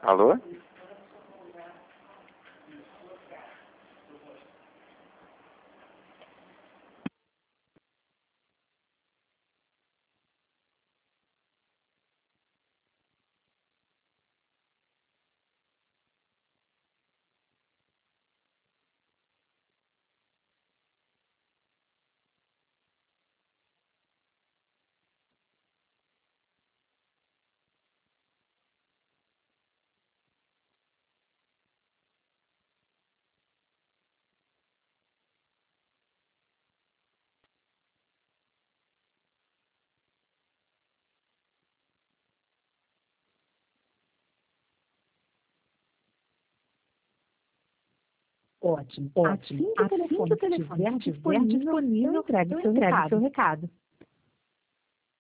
Alô? Ótimo. Assim que o telefone estiver disponível, eu entregue seu recado.